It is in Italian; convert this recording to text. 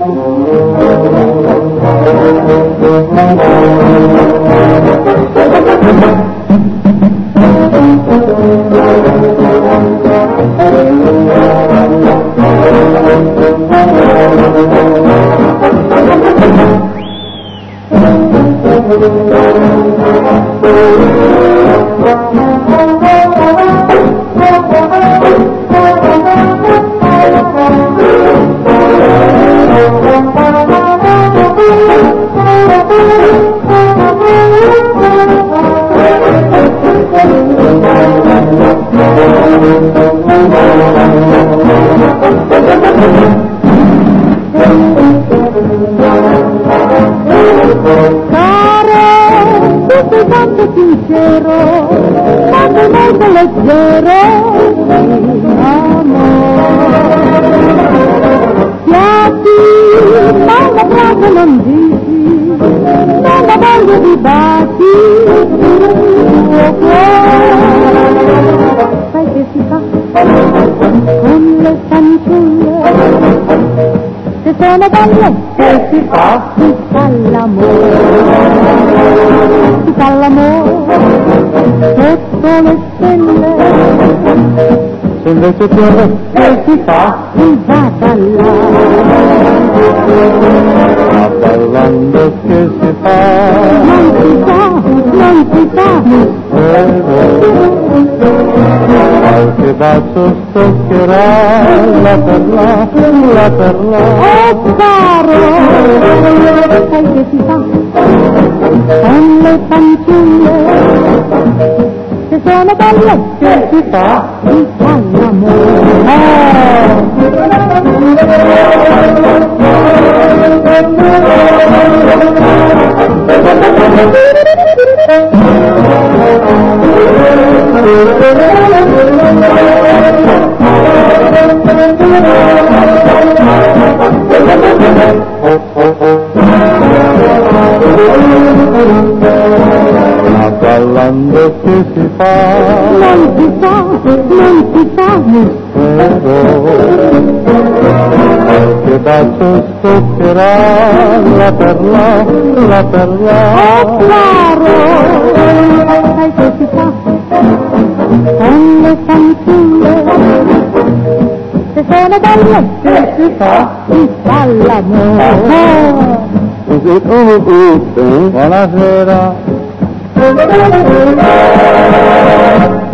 Tanto sincero, tanto molto leggero, piatti, ma la frase non dici, non la voglio di baci, tuo cuore, sai che si fa con le fanciulle, se sono belle, che si fa l'amore. Si fa l'amore sotto le stelle, se invece piove che si fa, si va a ballare. Ma ballando che si fa, non si fa, qualche bacio stoccherà la perla. Oh caro, sai che si fa con le fanciulle, se sono belle che si fa l'amore. Ma ballando che si fa, non si fa, qualche bacio stoccherà la perla. Oh caro, sai che si fa con le fanciulle, se sono belle che si fa l'amore. Buonasera.